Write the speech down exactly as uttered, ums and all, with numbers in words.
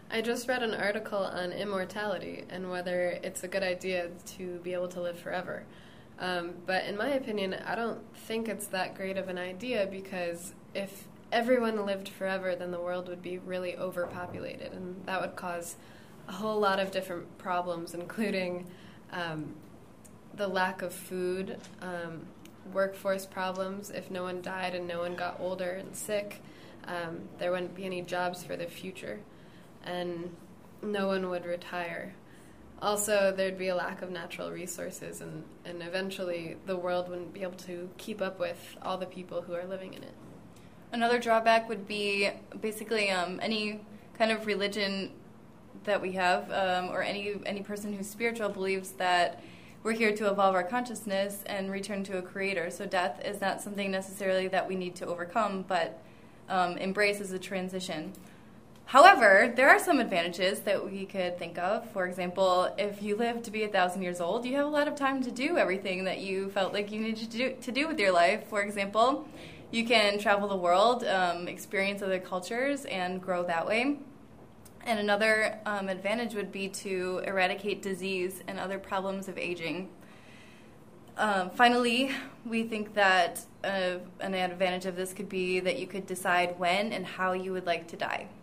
I just read an article on immortality and whether it's a good idea to be able to live forever. Um, but in my opinion, I don't think it's that great of an idea, because if everyone lived forever, then the world would be really overpopulated, and that would cause a whole lot of different problems, including um, the lack of food, um, workforce problems. If no one died and no one got older and sick, um, there wouldn't be any jobs for the future, and no one would retire. Also, there'd be a lack of natural resources, and, and eventually the world wouldn't be able to keep up with all the people who are living in it. Another drawback would be basically um, any kind of religion that we have, um, or any any person who's spiritual believes that we're here to evolve our consciousness and return to a creator. So death is not something necessarily that we need to overcome, but um, embrace as a transition. However, there are some advantages that we could think of. For example, if you live to be a thousand years old, you have a lot of time to do everything that you felt like you needed to do, to do with your life. For example, you can travel the world, um, experience other cultures, and grow that way. And another um, advantage would be to eradicate disease and other problems of aging. Um, finally, we think that uh, an advantage of this could be that you could decide when and how you would like to die.